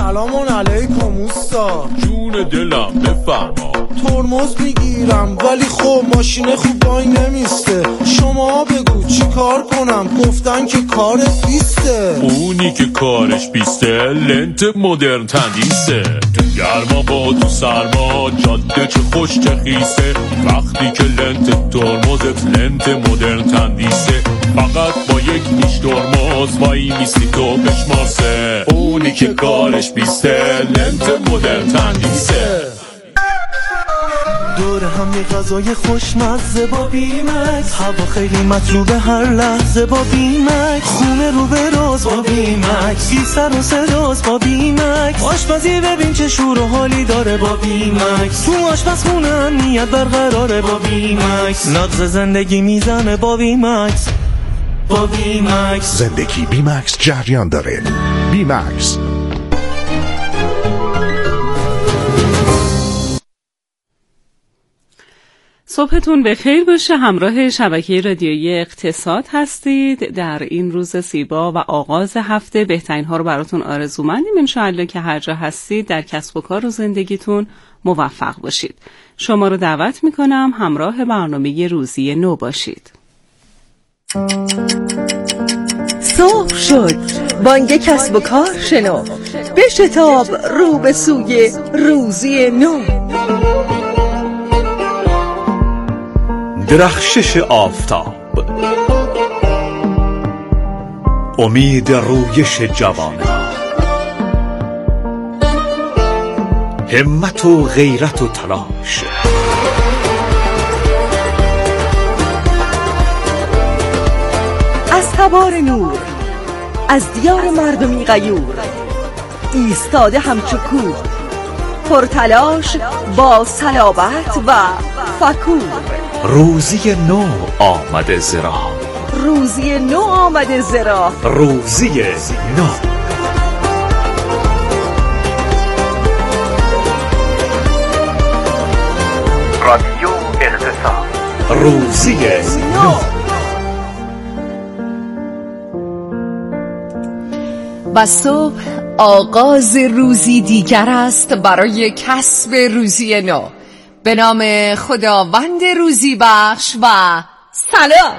سلام علیکم اوستا. جون دلم بفرما. ترمز میگیرم ولی خب ماشین خوب وای نمیسته. شما بگو چی کار کنم؟ گفتن که کارت بیسته. اونی که کارش بیسته لنت مدرن تندیسه. تو گرما با تو سرما جاده چه خوش چه خیسه. وقتی که لنت ترمزت لنت مدرن تندیسه. فقط با یک نیش ترمز وای میستی تو بشماسه. اونی که کارش بیسته لنت مدرن تندیسه. دور هم یه غذای خوشمزه با بیمکس. هوا خیلی مطلوبه هر لحظه با بیمکس. خونه رو به راز با بیمکس. بی سر و صداست با بیمکس. آشپزی ببین چه شور و حالی داره با بیمکس. تو آشپزخونه امنیت برقراره با بیمکس. نبض زندگی میزنه با بیمکس. با بیمکس زندگی بیمکس جریان داره. بیمکس. صبحتون بخیر باشه. همراه شبکه رادیویی اقتصاد هستید. در این روز زیبا و آغاز هفته بهترین ها رو براتون آرزومندیم. انشاءالله که هر جا هستید در کسب و کار و زندگیتون موفق باشید. شما رو دعوت میکنم همراه برنامه روزی نو باشید. صبح شد، بانگ کسب و کار شنو، بشتاب رو به سوی روزی نو. درخشش آفتاب، امید رویش جوانان، همت و غیرت و تلاش، از تبار نور، از دیار مردمی غیور، ایستاده همچو کوه، پرتلاش با صلابت و فکور. روزی نو آمده زرا، روزی نو آمده زرا، روزی نو. رادیو اقتصاد، روزی نو. و صبح آغاز روزی دیگر است برای کسب روزی نو. به نام خداوند روزی بخش و سلام.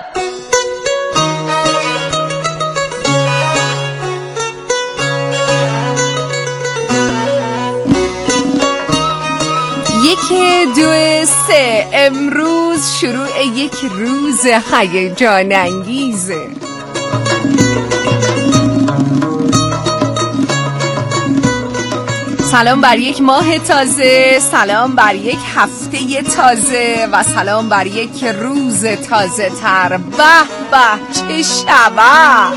یک دو سه، امروز شروع یک روز هیجان انگیزه. سلام بر یک ماه تازه، سلام بر یک هفته تازه و سلام بر یک روز تازه تر. به به چه شبه.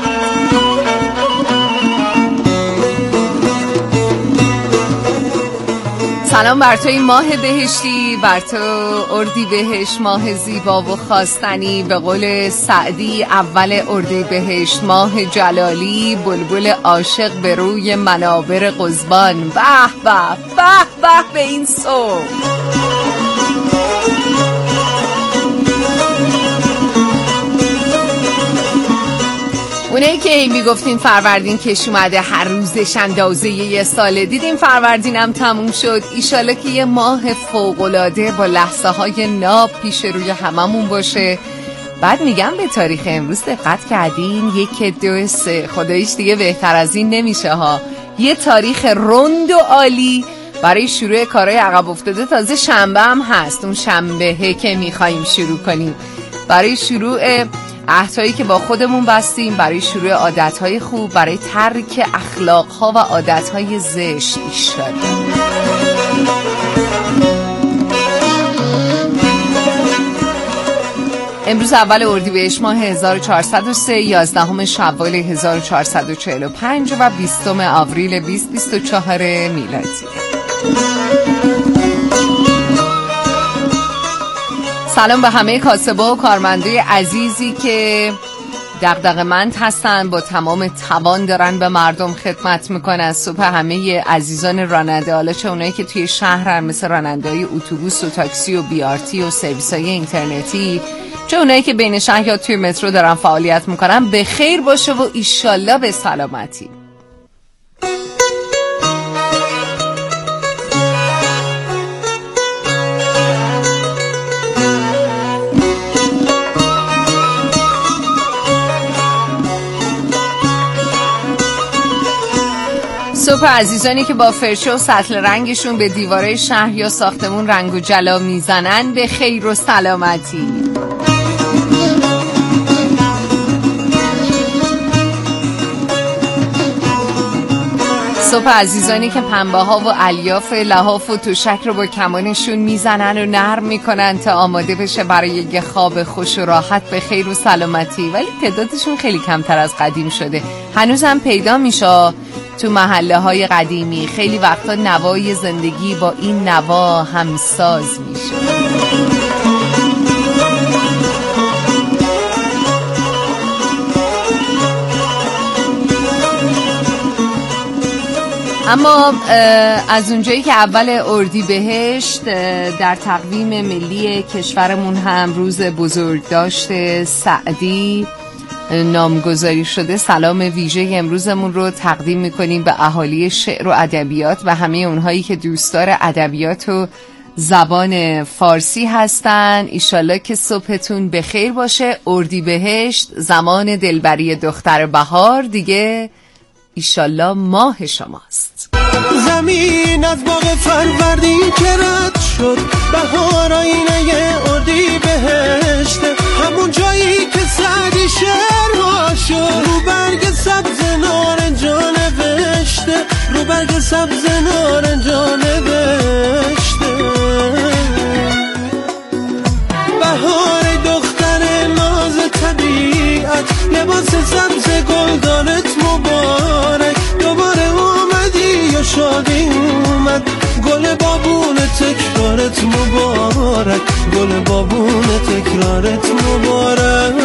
سلام بر تو این ماه بهشتی، بر تو اردیبهشت ماه زیبا و خواستنی. به قول سعدی اول اردیبهشت ماه جلالی، بلبل عاشق به روی منابر قضبان. به به به به به این صبح. اونایی که میگفتین فروردین کش اومده هر روزش اندازه یه ساله، دیدیم فروردین هم تموم شد. ایشالا که یه ماه فوق‌العاده با لحظه های ناب پیش روی هممون باشه. بعد میگم به تاریخ امروز دقت کردین؟ 1 2 3، خداییش دیگه بهتر از این نمیشه ها. یه تاریخ رند و عالی برای شروع کارهای عقب افتاده. تازه شنبه هم هست، اون شنبه که میخواییم شروع کنیم، برای شروع عهدهایی که با خودمون بستیم، برای شروع عادتهای خوب، برای ترک اخلاقها و عادتهای زشت. ایشالا امروز اول اردیبهشت ماه 1403، 11 شوال 1445 و 20 آوریل 2024 میلادی. سلام به همه کاسبا و کارمندای عزیزی که دغدغه‌مند هستن، با تمام توان دارن به مردم خدمت میکنن. صبح همه عزیزان راننده، حالا چه اونایی که توی شهرن مثل راننده‌های اتوبوس و تاکسی و بیارتی و سرویس‌های اینترنتی، چه اونایی که بین شهر یا توی مترو دارن فعالیت میکنن، به خیر باشه و ایشالله به سلامتی. صبح عزیزانی که با فرشه و سطل رنگشون به دیواره شهر یا ساختمون رنگ و جلا میزنن، به خیر و سلامتی. صبح عزیزانی که پنبه ها و الیاف لحاف و توشک رو با کمانشون میزنن و نرم میکنن تا آماده بشه برای یه خواب خوش و راحت، به خیر و سلامتی. ولی تعدادشون خیلی کمتر از قدیم شده. هنوزم پیدا میشه تو محله های قدیمی. خیلی وقتا نوای زندگی با این نوا همساز میشه. اما از اونجایی که اول اردیبهشت در تقویم ملی کشورمون هم روز بزرگداشت سعدی نامگذاری شده، سلام ویژه امروزمون رو تقدیم میکنیم به اهالی شعر و ادبیات و همه اونهایی که دوستدار ادبیات و زبان فارسی هستن. ایشالله که صبحتون بخیر باشه. اردیبهشت زمان دلبری دختر بهار دیگه ایشالله ماه شماست. زمین از باغ فروردین که رد شد، بهار آینه اردیبهشت، همون جایی که سعدی شعرها شد. رو برگ سبز نارنجا نوشته، رو برگ سبز نارنجا نوشته. بهار دختر ناز طبیعت، لباس سبز گلدانت مبارک. دوباره اومدی یا شادی اومد، گل بابون تکرارت مبارک، گل بابون تکرارت مبارک.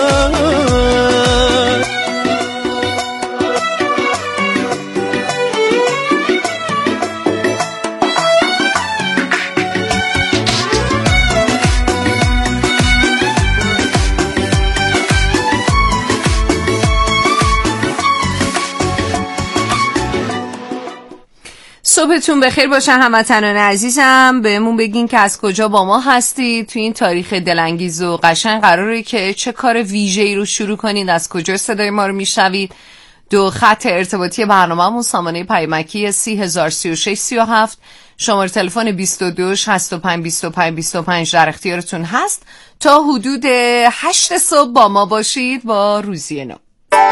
صبحتون بخیر باشه هموطنان عزیزم. بهمون بگین که از کجا با ما هستید تو این تاریخ دلانگیز و قشنگ. قراره که چه کار ویژه‌ای رو شروع کنید، از کجا صدای ما رو میشنوید. دو خط ارتباطی برنامه‌مون سامانه پیامکی 303637، شماره تلفن 22 65 25 25 در اختیارتون هست. تا حدود 8 صبح با ما باشید با روزی نو.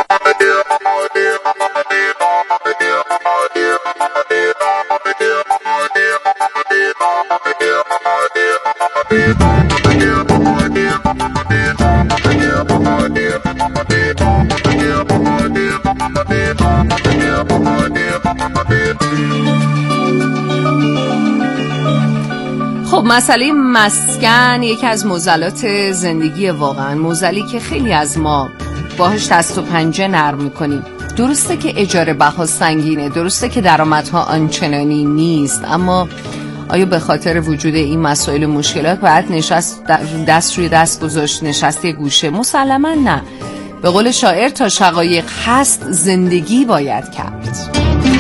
خب مسئله مسکن یکی از معضلات زندگی، واقعا معضلی که خیلی از ما باهاش دست و پنجه نرم میکنیم. درسته که اجاره بها سنگینه، درسته که درآمدها آنچنانی نیست، اما آیا به خاطر وجود این مسائل و مشکلات باید نشست دست روی دست گذاشت، نشستی گوشه؟ مسلما نه. به قول شاعر تا شقایق هست زندگی باید کرد.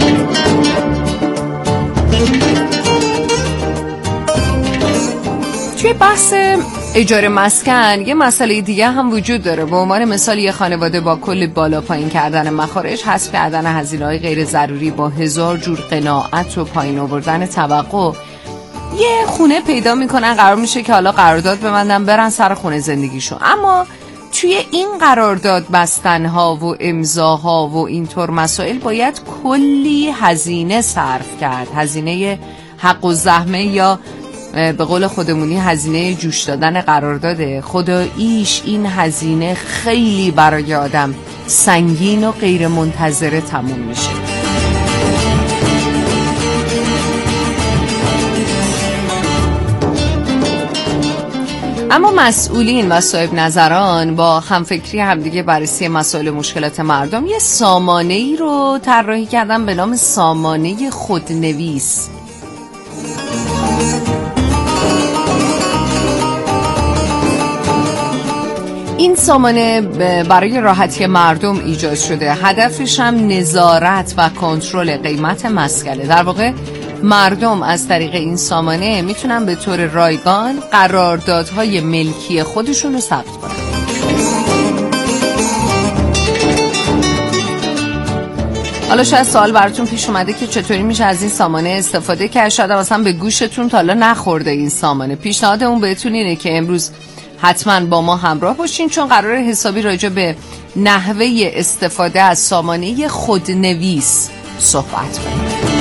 توی بحث اجاره مسکن یه مسئله دیگه هم وجود داره. به عنوان مثال یه خانواده با کل بالا پایین کردن مخارج، حذف کردن هزینه‌های غیر ضروری، با هزار جور قناعت و پایین آوردن توقع، یه خونه پیدا میکنن، قرار میشه که حالا قرارداد ببندن برن سر خونه زندگیشون. اما توی این قرارداد بستنها و امضاها و اینطور مسائل باید کلی هزینه صرف کرد، هزینه حق و زحمه یا به قول خودمونی هزینه جوش دادن قرارداد. خداییش این هزینه خیلی برای آدم سنگین و غیر منتظره تموم میشه. اما مسئولین و صاحب نظران با همفکری همدیگه بررسی مسائل مشکلات مردم یه سامانه‌ای رو طراحی کردن به نام سامانه خودنویس. این سامانه برای راحتی مردم ایجاد شده. هدفش هم نظارت و کنترل قیمت مسکنه. در واقع مردم از طریق این سامانه میتونن به طور رایگان قراردادهای ملکی خودشون رو ثبت کنن. حالا شاید سوال براتون پیش اومده که چطوری میشه از این سامانه استفاده کرد، شاید مثلا به گوشتون تا حالا نخورده این سامانه. پیشنهادمون بهتون اینه که امروز حتما با ما همراه باشین، چون قراره حسابی راجع به نحوه استفاده از سامانه خودنویس صحبت کنیم.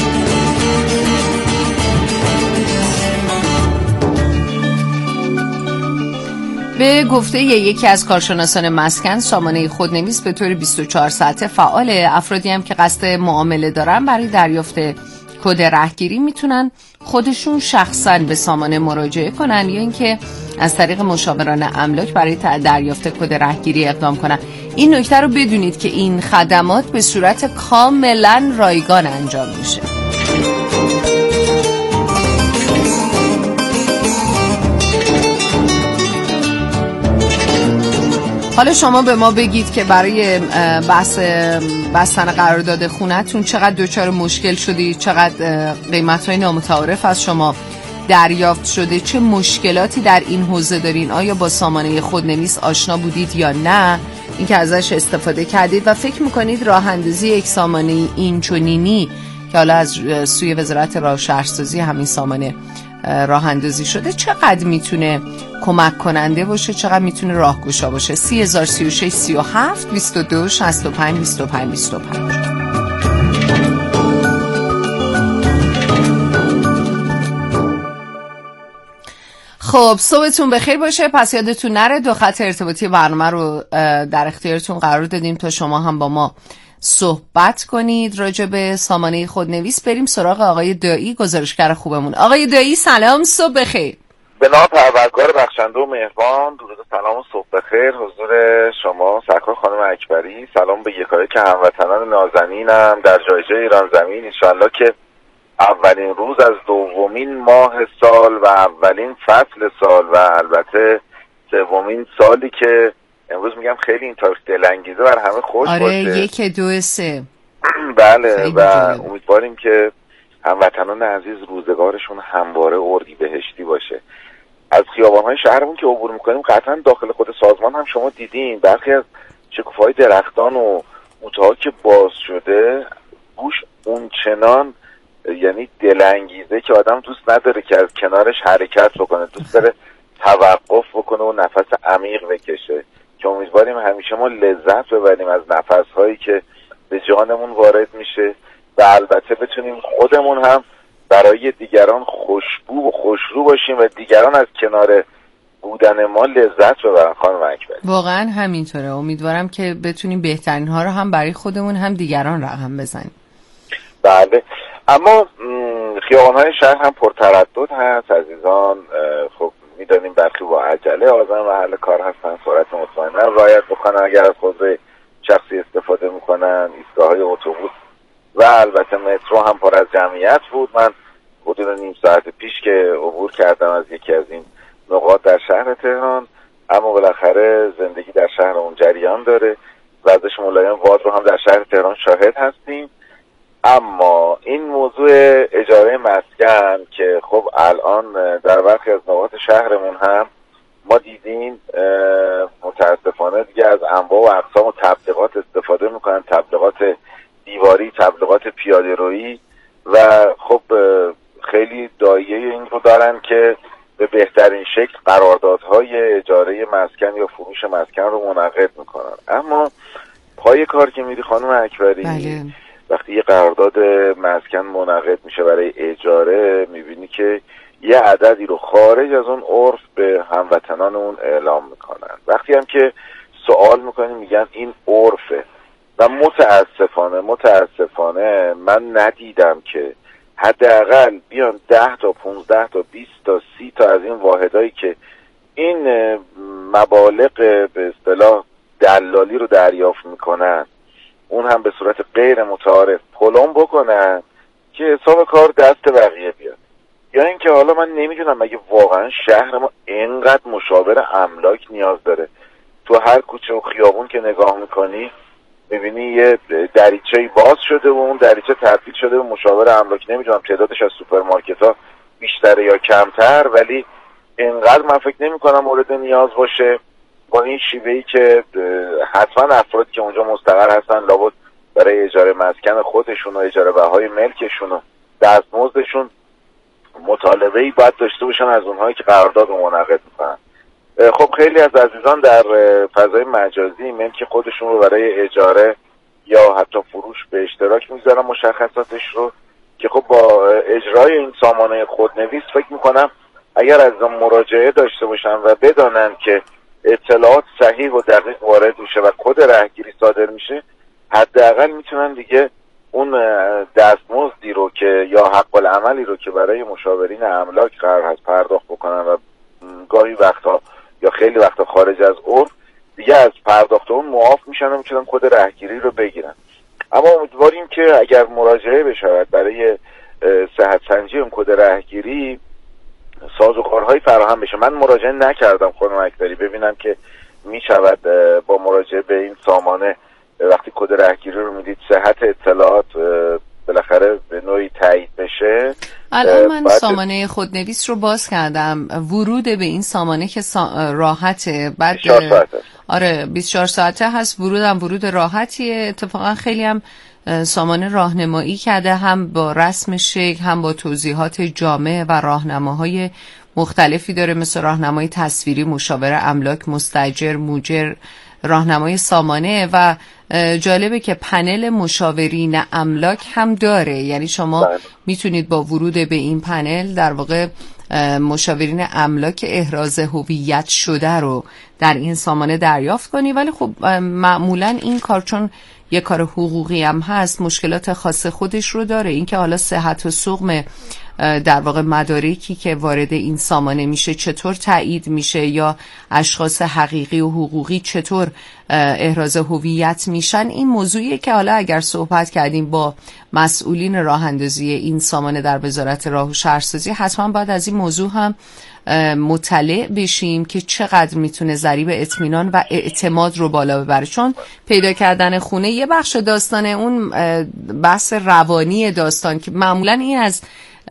به گفته یکی از کارشناسان مسکن، سامانه خودنویس به طور 24 ساعته فعاله. افرادی هم که قصد معامله دارن برای دریافت کد رهگیری میتونن خودشون شخصا به سامانه مراجعه کنن یا اینکه از طریق مشاوران املاک برای دریافت کد رهگیری اقدام کنن. این نکته رو بدونید که این خدمات به صورت کاملا رایگان انجام میشه. حالا شما به ما بگید که برای بستن قرارداد خونه‌تون چقدر دچار مشکل شدی، چقدر قیمت‌های نامتعارف از شما دریافت شده، چه مشکلاتی در این حوزه دارین، آیا با سامانه خودنویس آشنا بودید یا نه، اینکه ازش استفاده کردید و فکر میکنید راه اندازی یک سامانه این چنینی که حالا از سوی وزارت راه و شهرسازی همین سامانه راه اندازی شده چقدر میتونه کمک کننده باشه، چقدر میتونه راهگشا باشه. 3036 37 22 65 25 25. خب صبحتون بخیر باشه. پس یادتون نره 2 خط ارتباطی برنامه رو در اختیارتون قرار دادیم تا شما هم با ما صحبت کنید راجع به سامانه خودنویس. بریم سراغ آقای دایی، گزارشگر خوبمون. آقای دایی سلام، صبح بخیر. به نام پروردگار بخشنده و مهربان، درود و سلام و صبح بخیر حضور شما سرکار خانم اکبری. سلام به یکایک هموطنان نازنینم در جای جای ایران زمین. انشالله که اولین روز از دومین ماه سال و اولین فصل سال و البته سومین سالی که امروز میگم خیلی این تاریخ دلانگیزه بر همه خوش باشه. آره 1 2 3 بله و امیدواریم که هموطنان عزیز روزگارشون همواره اردی بهشتی باشه. از خیابان‌های شهرمون که عبور میکنیم قطعا داخل خود سازمان هم شما دیدین برخی از شکوفه‌های درختان و بوته‌ها که باز شده گوش اون چنان یعنی دلانگیزه که آدم دوست نداره که از کنارش حرکت بکنه، دوست داره توقف بکنه و نفس عمیق بکشه، که امیدواریم همیشه ما لذت ببریم از نفس‌هایی که به جانمون وارد میشه و البته بتونیم خودمون هم برای دیگران خوشبو و خوشرو باشیم و دیگران از کنار بودن ما لذت ببرن. خانم اکبر واقعا همینطوره. امیدوارم که بتونیم بهترین ها رو هم برای خودمون هم دیگران رقم بزنیم. بله، اما خیابان‌های شهر هم پرتردد هست عزیزان. خب میدانیم برخی با عجله آزم محل کار هستن، سرعت مطمئنا رعایت بکنن اگر از خودروی شخصی استفاده میکنن. ایستگاه‌های اتوبوس و البته مترو هم پر از جمعیت بود. من حدود نیم ساعت پیش که عبور کردم از یکی از این نقاط در شهر تهران، اما بالاخره زندگی در شهرمون جریان داره. وضعش ملایم باد رو هم در شهر تهران شاهد هستیم. اما این موضوع اجاره مسکن که خب الان در برخی از نقاط شهرمون هم ما دیدیم متاسفانه دیگه از انواع و اقسام و تبلیغات استفاده میکنن، تبلیغات دیواری، تبلیغات پیاده رویی و خب خیلی دایه این رو دارن که به بهترین شکل قراردادهای اجاره مسکن یا فروش مسکن رو منعقد میکنن. اما پای کار که میری خانم اکبری بله. وقتی یه قرارداد مسکن منعقد میشه برای اجاره میبینی که یه عددی رو خارج از اون عرف به هموطنان اون اعلام میکنن. وقتی هم که سوال میکنی میگن این عرفه و متاسفانه من ندیدم که حداقل بیان 10 تا 15 تا 20 تا 30 تا از این واحدایی که این مبالغ به اصطلاح دلالی رو دریافت میکنن اون هم به صورت غیر متعارف پلم بکنن که حساب کار دست بقیه بیاد. یا اینکه حالا من نمیدونم مگه واقعا شهر ما اینقدر مشاور املاک نیاز داره؟ تو هر کوچه و خیابون که نگاه میکنی میبینی یه دریچه‌ای باز شده و اون دریچه تبدیل شده به مشاور املاک. نمیدونم تعدادش از سوپرمارکت‌ها بیشتره یا کمتر، ولی اینقدر من فکر نمی‌کنم مورد نیاز باشه. با این شیوهی که حتما افرادی که اونجا مستقر هستن لابد برای اجاره مسکن خودشون و اجاره بهای ملکشون و دستمزدشون مطالبه‌ای باید داشته باشن از اونهایی که قرارداد رو منعقد میکنن. خب خیلی از عزیزان در فضای مجازی ملک خودشون رو برای اجاره یا حتی فروش به اشتراک میذارن مشخصاتش رو، که خب با اجرای این سامانه خودنویس فکر میکنم اگر از مراجعه داشته باشن و بدانن که اطلاعات صحیح و دقیق وارد میشه و کد رهگیری صادر میشه، حداقل میتونن دیگه اون دستمزدی رو که یا حق العملی رو که برای مشاورین املاک قرار هست پرداخت بکنن و گاهی وقتا یا خیلی وقتا خارج از عرف دیگه از پرداخت اون معاف میشن و میتونن کد رهگیری رو بگیرن. اما امیدواریم که اگر مراجعه بشود برای صحت سنجی اون کد رهگیری سازوکارهایی فراهم بشه. من مراجعه نکردم خانم اکبری ببینم که میشود با مراجعه به این سامانه وقتی کد رهگیری رو میدید صحت اطلاعات بالاخره به نوعی تایید بشه. الان من سامانه خودنویس رو باز کردم، ورود به این سامانه که راحته، بعد 24 ساعته. آره 24 ساعته هست، ورود راحتیه. اتفاقا خیلی هم سامانه راهنمایی کرده، هم با رسم شکل هم با توضیحات جامع و راهنماهای مختلفی داره، مثل راهنمای تصویری، مشاور املاک، مستاجر، موجر، راهنمای سامانه. و جالبه که پنل مشاورین املاک هم داره، یعنی شما میتونید با ورود به این پنل در واقع مشاورین املاک احراز هویت شده رو در این سامانه دریافت کنی. ولی خب معمولا این کار چون یه کار حقوقی هم هست مشکلات خاص خودش رو داره. اینکه حالا صحت و سقم در واقع مدارکی که وارد این سامانه میشه چطور تایید میشه، یا اشخاص حقیقی و حقوقی چطور احراز هویت میشن، این موضوعیه که حالا اگر صحبت کردیم با مسئولین راه اندازی این سامانه در وزارت راه و شهرسازی، حتما باید از این موضوع هم مطلع بشیم که چقدر میتونه ضریب اطمینان و اعتماد رو بالا ببره. چون پیدا کردن خونه یه بخش داستانه، اون بحث روانی داستان که معمولا این از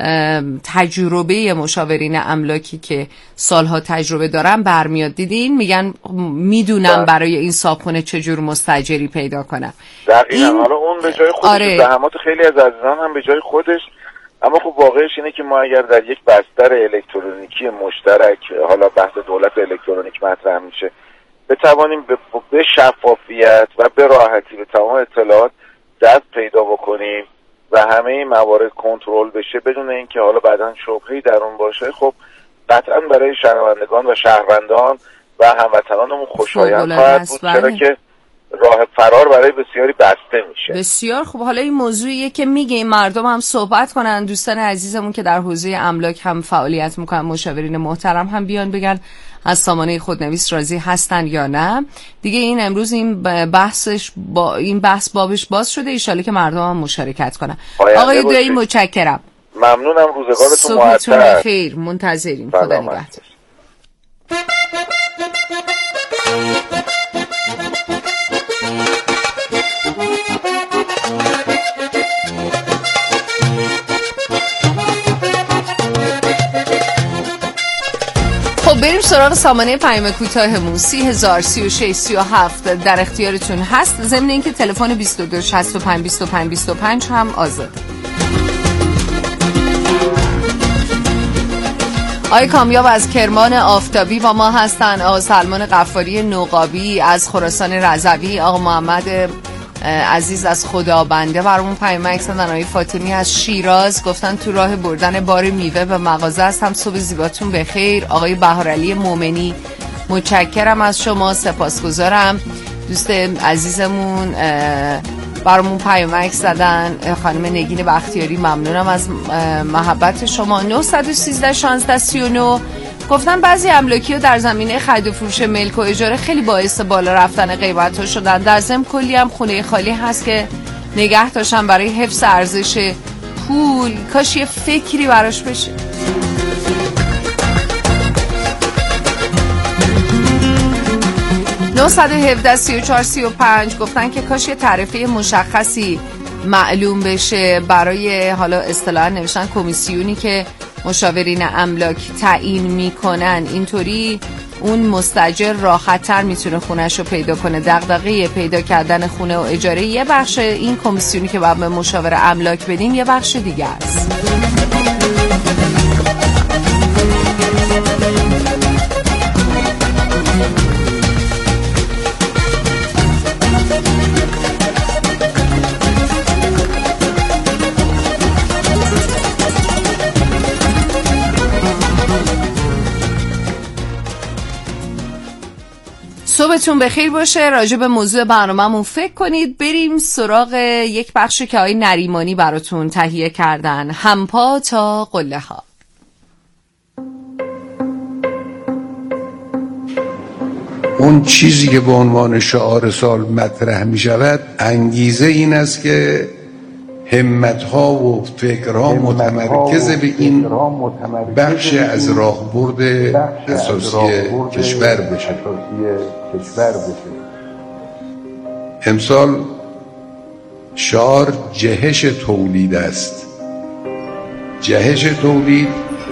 تجربه مشاورین املاکی که سالها تجربه دارن برمیاد. دیدین میگن میدونم برای این صابخونه چجور مستاجری پیدا کنم. دقیقاً. حالا اون به جای خودش، آره. زحمات خیلی از عزیزان هم به جای خودش، اما خب واقعش اینه که ما اگر در یک بستر الکترونیکی مشترک، حالا بحث دولت الکترونیک مطرح میشه، بتوانیم به شفافیت و به راحتی به تمام اطلاعات دست پیدا بکنیم و همه این موارد کنترل بشه بدون اینکه حالا بعداً شبهه‌ای در اون باشه، خب قطعاً برای شهروندگان و شهروندان و هموطنانمون خوشایند خواهد بود، چرا که راه فرار برای بسیاری بسته میشه. بسیار خوب. حالا این موضوعیه که میگه مردم هم صحبت کنن، دوستان عزیزمون که در حوزه املاک هم فعالیت میکنن، مشاورین محترم هم بیان بگن از سامانه خودنویس راضی هستن یا نه. دیگه این امروز این بحث بابش باز شده، ان شاءالله که مردم هم مشارکت کنن. آقای دایی متشکرم. ممنونم، روزگارتون معطر. صبحتون خیر، منتظریم. خدا نگهدار. بریم سراغ سامانه پیام کوتاهمون. 30,036,37 در اختیارتون هست، ضمن اینکه تلفن 2265 هم آزاد. آقای کامیاب از کرمان آفتابی با ما هستن، آقا سلمان غفاری نوقابی از خراسان رضوی، آقا محمد عزیز از خدابنده برامون پیامک زدن، آقای فاطمی از شیراز گفتن تو راه بردن بار میوه به مغازه است، هم صبح زیباتون بخیر. آقای بهارعلی مومنی متشکرم از شما، سپاسگزارم. دوست عزیزمون برامون پیامک زدن، خانم نگین بختیاری ممنونم از محبت شما. 913 16 39 گفتن بعضی املاکی ها در زمینه خرید و فروش ملک و اجاره خیلی باعث بالا رفتن قیمت ها شدن. در ضمن کلی هم خونه خالی هست که نگه داشتن برای حفظ ارزش پول، کاش یه فکری براش بشه. نه 17 34 35 گفتن که کاش یه تعرفه مشخصی معلوم بشه برای، حالا اصطلاحاً نوشتن کمیسیونی که مشاورین املاک تعیین میکنن، اینطوری اون مستاجر راحت‌تر میتونه خونه‌ش رو پیدا کنه. دغدغه پیدا کردن خونه و اجاره یه بخش، این کمیسیونی که باید به مشاور املاک بدیم یه بخش دیگه است. صبحتون بخیر باشه. راجع به موضوع برنامه‌مون فکر کنید. بریم سراغ یک بخشی که آقای نریمانی براتون تهیه کردن، همپا تا قله ها. اون چیزی که به عنوان شعار سال مطرح می شود، انگیزه این است که همت‌ها و فکرها متمرکز به این بخش از راهبرد اساسی کشور بشه. امسال شعار جهش تولید است. جهش تولید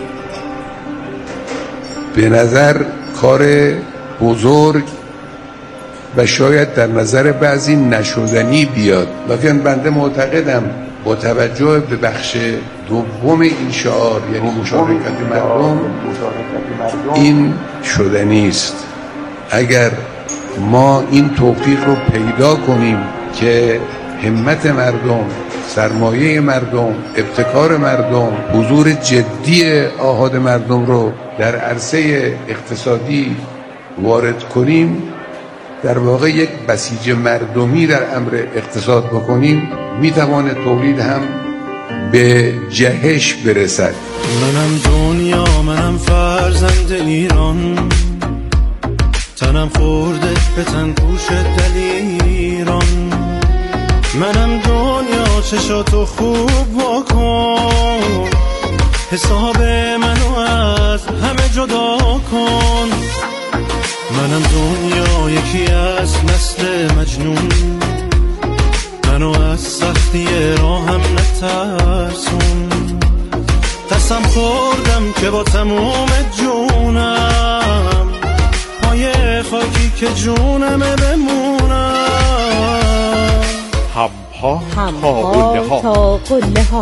به نظر کار بزرگ و شاید در نظر بعضی نشدنی بیاد، لیکن بنده معتقدم با توجه به بخش دوم این شعار، یعنی مشارکت مردم، این شدنی است. اگر ما این توفیق رو پیدا کنیم که همت مردم، سرمایه مردم، ابتکار مردم، حضور جدی آحاد مردم رو در عرصه اقتصادی وارد کنیم، در واقع یک بسیج مردمی در امر اقتصاد بکنیم، میتواند تولید هم به جهش برسد. منم دنیا، منم فرزند ایران، تنم خورده به تن پوش دلیران. منم دنیا، چشاتو خوب واکن، حساب منو از همه جدا کن. منم دنیا، یکی از نسل مجنون، منو از سختی راهم نترسون. قسم خوردم که با تموم جونم، پای خاکی که جونمه بمونم. همپا تا قله ها.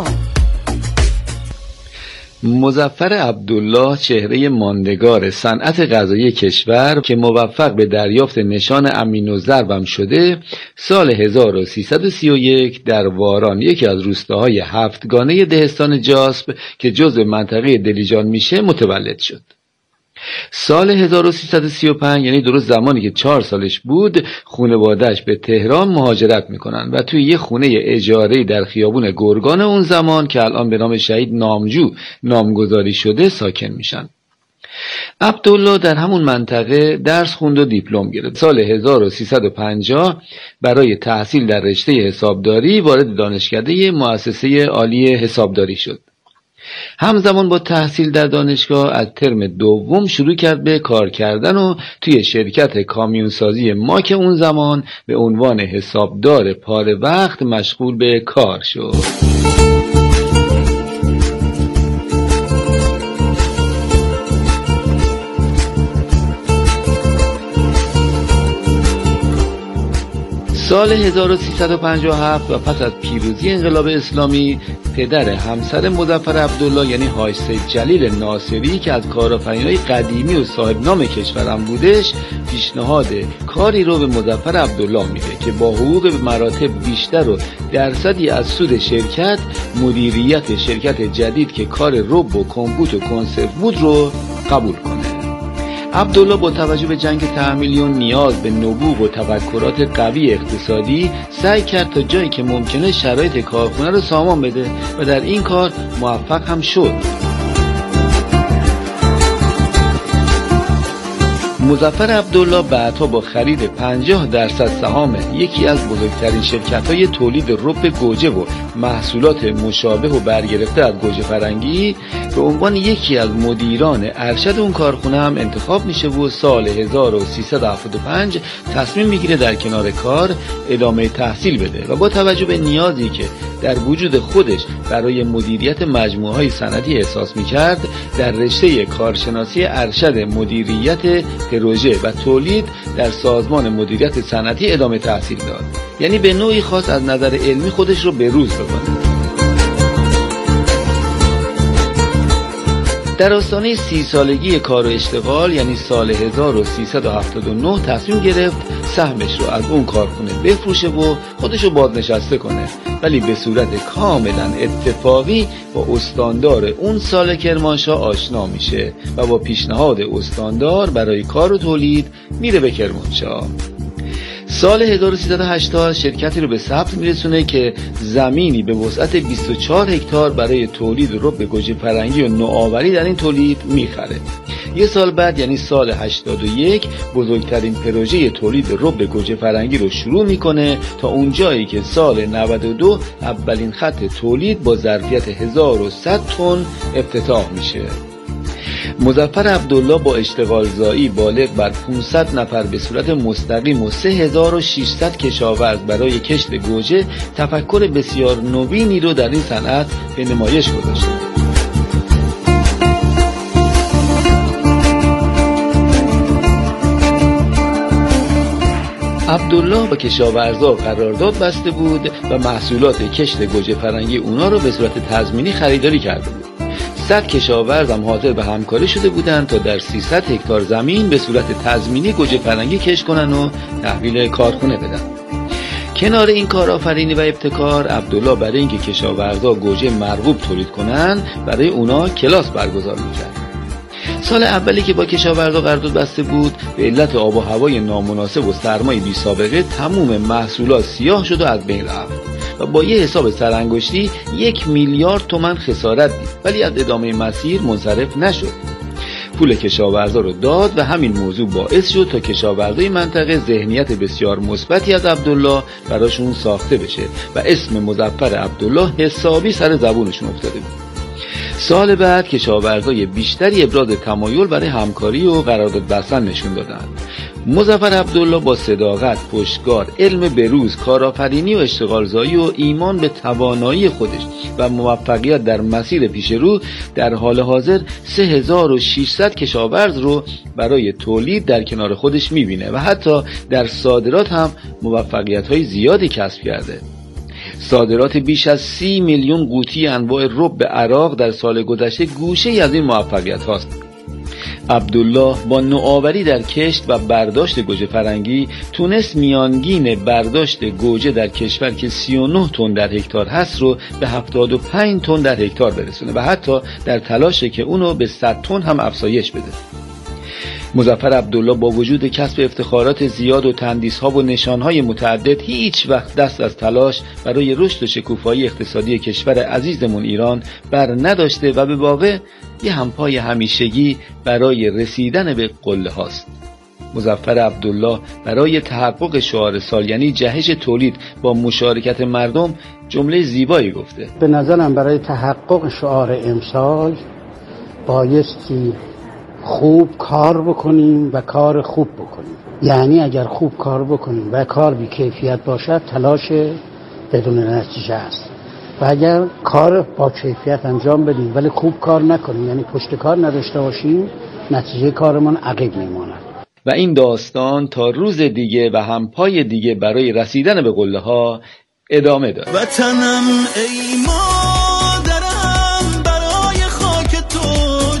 مظفر عبدالله چهره ماندگار صنعت غذایی کشور که موفق به دریافت نشان امین الضرب شده، سال 1331 در واران، یکی از روستاهای هفتگانه دهستان جاسب که جزو منطقه دلیجان میشه، متولد شد. سال 1335 یعنی درست زمانی که 4 سالش بود، خانواده‌اش به تهران مهاجرت میکنن و توی یه خونه اجاره‌ای در خیابون گرگان اون زمان که الان به نام شهید نامجو نامگذاری شده ساکن میشن. عبدالله در همون منطقه درس خوند و دیپلم گرفت. سال 1350 برای تحصیل در رشته حسابداری وارد دانشکده مؤسسه عالی حسابداری شد. همزمان با تحصیل در دانشگاه از ترم دوم شروع کرد به کار کردن و توی شرکت کامیونسازی ماک اون زمان به عنوان حسابدار پاره وقت مشغول به کار شد. سال 1357 و پس از پیروزی انقلاب اسلامی، پدر همسر مظفر عبدالله یعنی حاج سید جلیل ناصری که از کارآفرینای قدیمی و صاحب نام کشورم بودش، پیشنهاد کاری رو به مظفر عبدالله میده که با حقوق به مراتب بیشتر و درصدی از سود شرکت، مدیریت شرکت جدید که کار رب و کمپوت و کنسرو بود رو قبول کنه. عبدالله با توجه به جنگ تحمیلی و نیاز به نبوغ و تفکرات قوی اقتصادی سعی کرد تا جایی که ممکنه شرایط کارخونه رو سامان بده و در این کار موفق هم شد. مظفر عبدالله بعدها با خرید 50% سهام یکی از بزرگترین شرکت‌های تولید رب گوجه و محصولات مشابه و برگرفته از گوجه فرنگی به عنوان یکی از مدیران ارشد اون کارخونه هم انتخاب میشه و سال 1375 تصمیم میگیره در کنار کار ادامه تحصیل بده و با توجه به نیازی که در وجود خودش برای مدیریت مجموعه‌های صنعتی احساس می‌کرد، در رشته کارشناسی ارشد مدیریت پروژه و تولید در سازمان مدیریت صنعتی ادامه تحصیل داد. یعنی به نوعی خاص از نظر علمی خودش رو به روز بکنه. در آستانه 30 سالگی کار و اشتغال، یعنی سال 1379 تصمیم گرفت سهمش رو از اون کارخونه بفروشه و خودش رو بازنشسته کنه، ولی به صورت کاملا اتفاقی با استاندار اون سال کرمانشاه آشنا میشه و با پیشنهاد استاندار برای کار و تولید میره به کرمانشاه. سال 1380 شرکتی رو به ثبت میرسونه که زمینی به وسعت 24 هکتار برای تولید رب گوجه فرنگی و نوآوری در این تولید میخره. یه سال بعد یعنی سال 81 بزرگترین پروژه تولید رب گوجه فرنگی رو شروع میکنه تا اونجایی که سال 92 اولین خط تولید با ظرفیت 1100 تن افتتاح میشه. مظفر عبدالله با اشتغالزایی بالغ بر 500 نفر به صورت مستقیم و 3600 کشاورز برای کشت گوجه تفکر بسیار نوینی رو در این صنعت به نمایش گذاشته. عبدالله با کشاورزا قرارداد بسته بود و محصولات کشت گوجه فرنگی اونا رو به صورت تضمینی خریداری کرده بود. 100 کشاورز هم حاضر به همکاری شده بودند تا در 300 هکتار زمین به صورت تضمینی گوجه فرنگی کشت کنن و تحویل کارخونه بدن. کنار این کارآفرینی و ابتکار، عبدالله برای اینکه کشاورزا گوجه مرغوب تولید کنن برای اونا کلاس برگزار می‌کرد. سال اولی که با کشاورزا قرارداد بسته بود، به علت آب و هوای نامناسب و سرمای بی سابقه تمام محصولات سیاه شد و از بین رفت و با یه حساب سرانگشتی 1 میلیارد تومان خسارت دید، ولی از ادامه مسیر منصرف نشد. پول کشاورزا رو داد و همین موضوع باعث شد تا کشاورزای منطقه ذهنیت بسیار مثبتی از عبدالله براشون ساخته بشه و اسم مظفر عبدالله حسابی سر زبونشون افتاده بود. سال بعد کشاورزای بیشتری ابراز تمایل برای همکاری و قرارداد بستن نشون دادند. مظفر عبدالله با صداقت، پشتکار، علم بروز، کارآفرینی و اشتغالزایی و ایمان به توانایی خودش و موفقیت در مسیر پیش رو در حال حاضر 3600 کشاورز رو برای تولید در کنار خودش میبینه و حتی در صادرات هم موفقیت‌های زیادی کسب کرده. صادرات بیش از 30 میلیون قوطی انواع رب به عراق در سال گذشته گوشه‌ای از این موفقیت هاست. عبدالله با نوآوری در کشت و برداشت گوجه فرنگی تونست میانگین برداشت گوجه در کشور که 39 تن در هکتار هست رو به 75 تن در هکتار برسونه و حتی در تلاشه که اونو به 100 تن هم افزایش بده. مظفر عبدالله با وجود کسب افتخارات زیاد و تندیس‌ها و نشانهای متعدد هیچ وقت دست از تلاش برای رشد و شکوفایی اقتصادی کشور عزیزمون ایران بر نداشته و به واقع یه همپای همیشگی برای رسیدن به قله هاست. مظفر عبدالله برای تحقق شعار سال یعنی جهش تولید با مشارکت مردم جمله زیبایی گفته. به نظرم برای تحقق شعار امسال بایستی خوب کار بکنیم و کار خوب بکنیم. یعنی اگر خوب کار بکنیم و کار بی کیفیت باشد تلاش بدون نتیجه است و اگر کار با کیفیت انجام بدیم ولی خوب کار نکنیم یعنی پشت کار نداشته باشیم نتیجه کارمان عقب میماند. و این داستان تا روز دیگه و همپای دیگه برای رسیدن به قله ها ادامه داره. وطنم ای مادرم برای خاک تو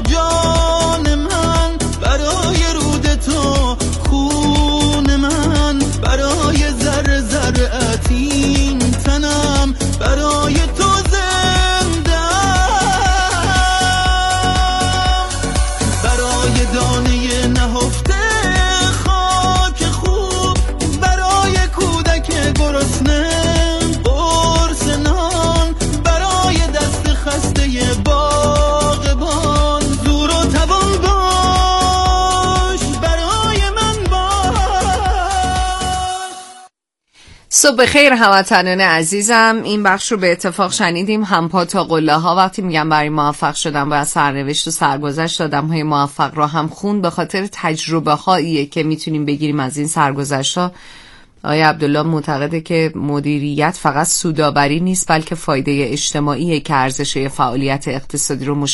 جان من، برای رود تو خون من، برای ذره ذره‌تین تنم، برای تو زنده، برای دانه نهفته خاک خوب، برای کودک گرسنه قرص نان، برای دست خسته باغبان زور و توان باش، برای من باش. صبح خیر هموطنان عزیزم، این بخش رو به اتفاق شنیدیم. همپا تا قله ها. وقتی میگم برای موفق شدن و سرنوشت و سرگذشت آدم های موفق را هم خون، به خاطر تجربه هاییه که میتونیم بگیریم از این سرگذشت ها. آقای عبدالله معتقده که مدیریت فقط سودآوری نیست بلکه فایده اجتماعی که ارزش فعالیت اقتصادی رو